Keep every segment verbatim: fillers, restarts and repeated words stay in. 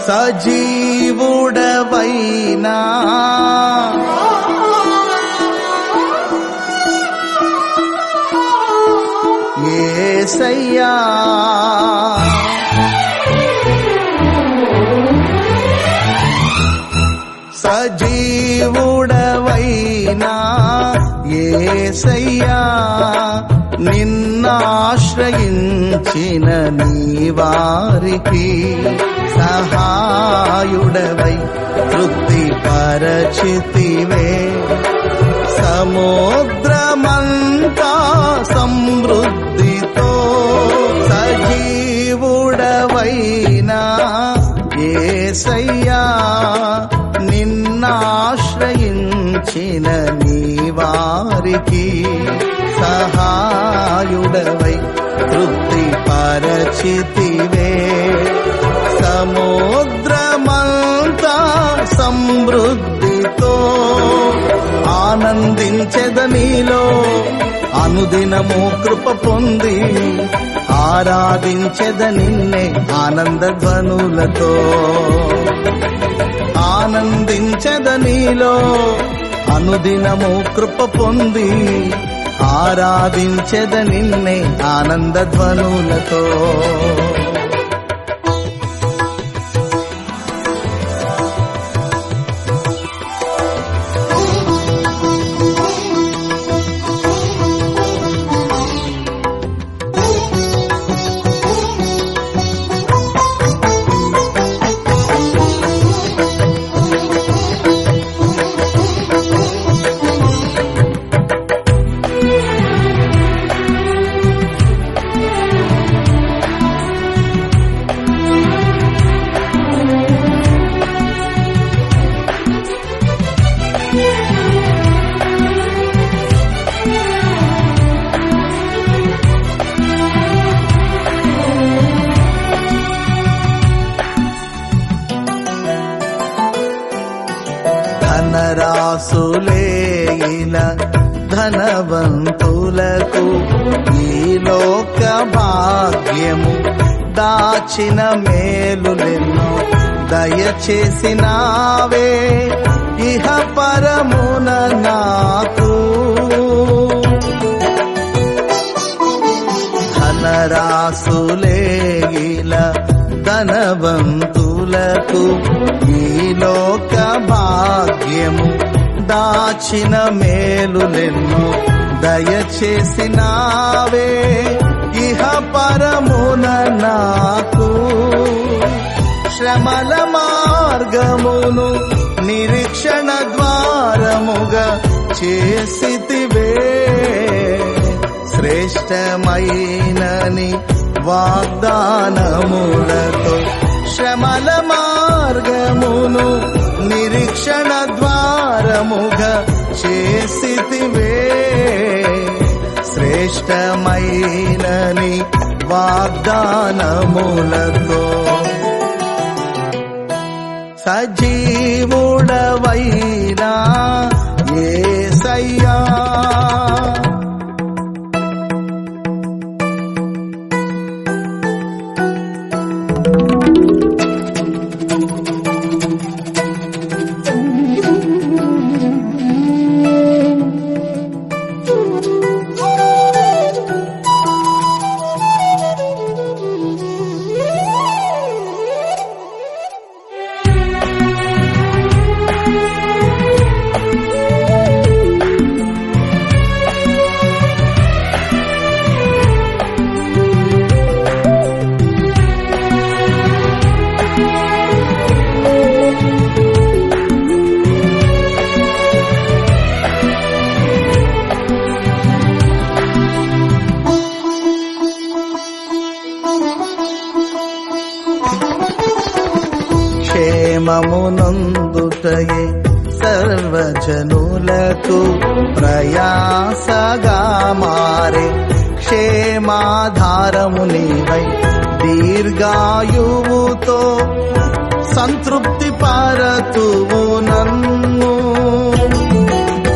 సజీవుడవైనా యేసయ్యా సజీవుడవైనా యేసయ్యా నిన్నాశ్రయించిన నీ వారికి సహాయుడవై తృప్తి పరచితివే సముద్రమంతా సమృద్ధితో సజీవుడవైనా యేసయ్యా నిన్నాశ్రయించిన నీ వారికి సహాయుడవై తృప్తి పరచితివే సముద్రమంతా సమృద్ధితో ఆనందించెద నీలో అనుదినము కృప పొంది ఆరాధించెద నిన్నే ఆనంద ధ్వనులతో ఆనందించెద నీలో అనుదినము కృప పొంది ఆరాధించెద నిన్నే ఆనంద ధ్వనులతో ధనరాసులేల ధనవంతులకు ఈ లోక భాగ్యము దాచిన మేలులెన్నో దయచేసినావే ఇహ పరమున నాకు ధనరాసులేల ధనవంతులకు ఈ లోక భాగ్యము దాచిన మేలులెన్నో దయచేసినావే ఇహ పరమున నాకు శ్రమల మార్గమును నిరీక్షణ ద్వారముగా చేసితివే శ్రేష్టమైనని వాగ్దానములతో శ్రమల మార్గమును నిరీక్షణ ద్వారముగా చేసితివే శ్రేష్టమైనని వాగ్దానములతో సజీవుడవైనా యేసయ్యా క్షేమమునందుటయే సర్వజనులకు ప్రయాసగా మారే క్షేమాధారము నీవై దీర్ఘాయువుతో సంతృప్తి పరతువు నన్ను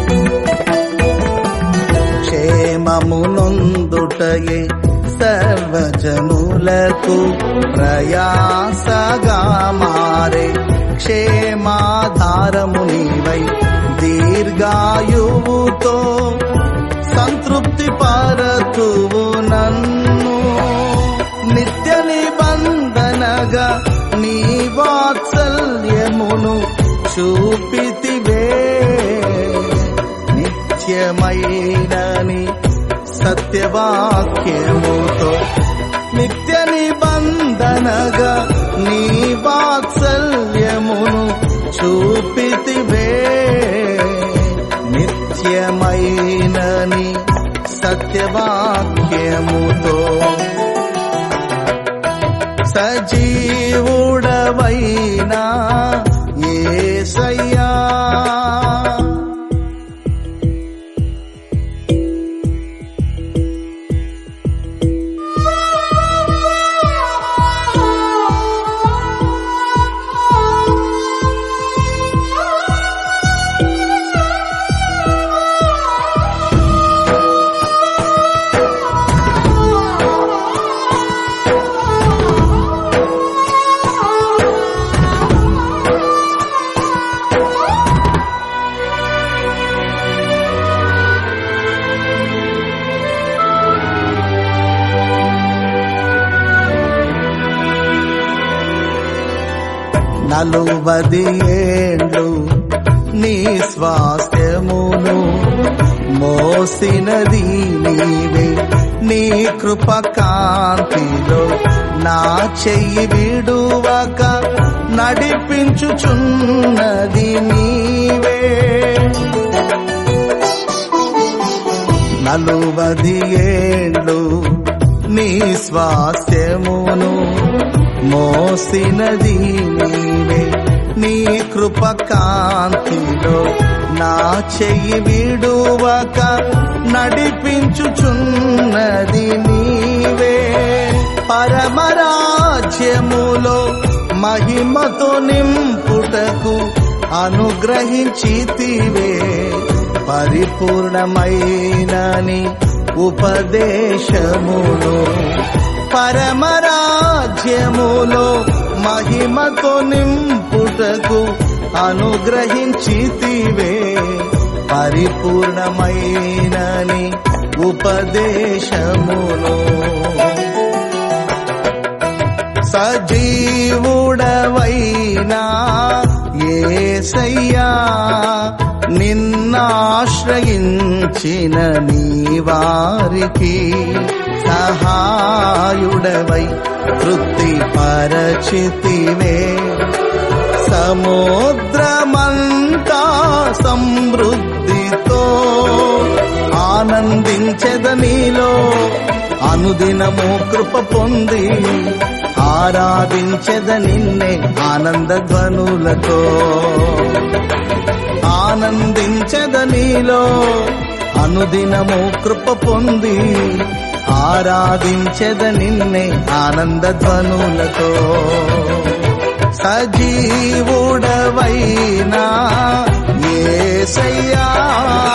క్షేమమునందుటయే సర్వ జనులకు ప్రయాసగా మారే క్షేమాధారము నీవై దీర్ఘాయువుతో సంతృప్తి పరతువు నన్ను. నిత్య నిబంధనగా నీ వాత్సల్యమును చూపితివే, నిత్యమైనని సత్యవాక్యముతో. నిత్య నిబంధనగా నీ వాత్సల్యమును చూపితివే, నిత్యమైనని సత్యవాక్యముతో. సజీవుడవైనా యేసయ్యా, నలువది ఏండ్లు నీ స్వాస్థ్యమును మోసినది నీవే. నీ కృప కాంతిలో నా చెయ్యి విడువక నడిపించుచున్నది నీవే. నలువది ఏండ్లు నీ స్వాస్థ్యమును మోసినది నీవే. నీ కృప కాంతిలో నా చెయ్యి విడువక నడిపించుచున్నది నీవే. పరమరాజ్యములో మహిమతో నింపుటకు అనుగ్రహించితివే, పరిపూర్ణమైనని ఉపదేశమును. పరమరాజ్యములో మహిమతో నింపుటకు అనుగ్రహించితివే, పరిపూర్ణమైనని ఉపదేశమును. సజీవుడవైనా యేసయ్యా, నిన్నాశ్రయించిన నీ వారికి సహాయుడవై తృప్తి పరచితివే. సముద్రమంతా సమృద్ధితో ఆనందించెద నీలో, అనుదినము కృప పొంది ఆరాధించెద నిన్నే ఆనంద ధ్వనులతో. ఆనందించెద నీలో, అనుదినము కృప పొంది ఆరాధించెద నిన్నే ఆనంద ధ్వనులతో. సజీవుడవైనా యేసయ్యా,